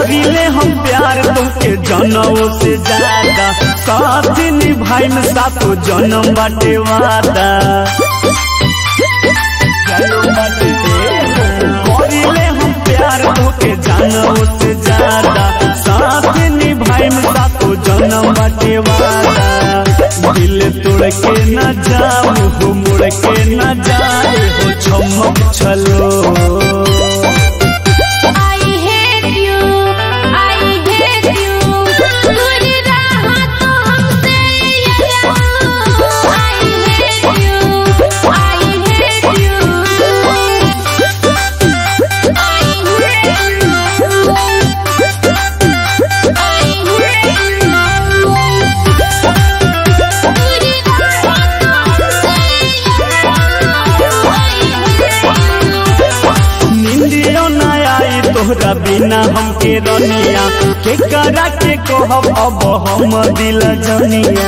करिले हम प्यार तुमके जनमों से ज्यादा, साथ निभाई में सातो जन्म बाटे वादा। करिले हम प्यार तुमके जनमों से ज्यादा, साथ निभाई में सातो जन्म बाटे वादा। दिल तोड़ के न जाओ हो, मुड़ के न जाए हो, चमक छलो। तोहरा बिना हमके रनिया के करा के कहब अब हम दिल जनिया।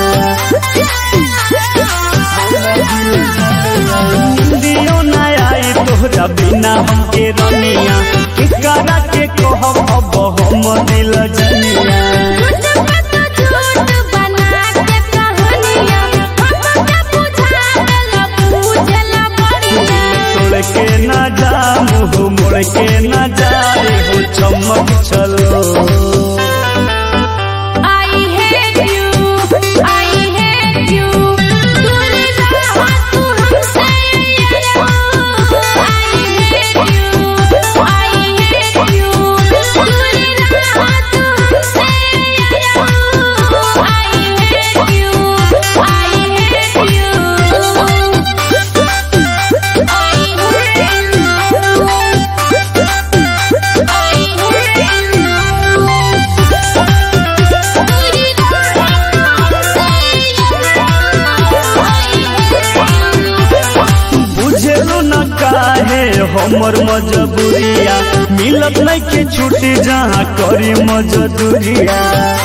दियो न आई तोहरा बिना हमके रनिया के करा के कहब अब हम दिल जनिया। तोड़ के न जा मुँह मोड़ के न जाए हो, चमक चलो। हमर मजबूरिया मिलत नहीं के छुट्टी जहाँ करी मजदूरिया।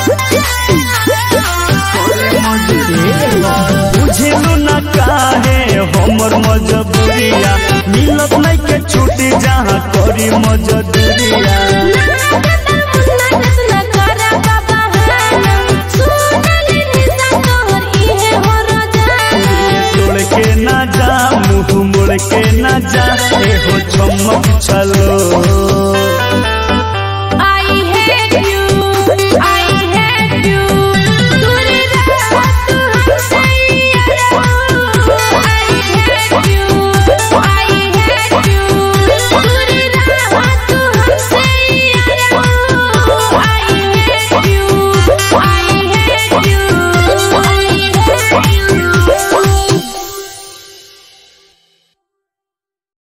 बुझेलू न काहे हमर मजबूरिया मिलत नहीं के छुट्टी जहाँ करी मजदूरिया। तोड़ के न जा मुँह मोड़ के न जा हो, चमक चलो।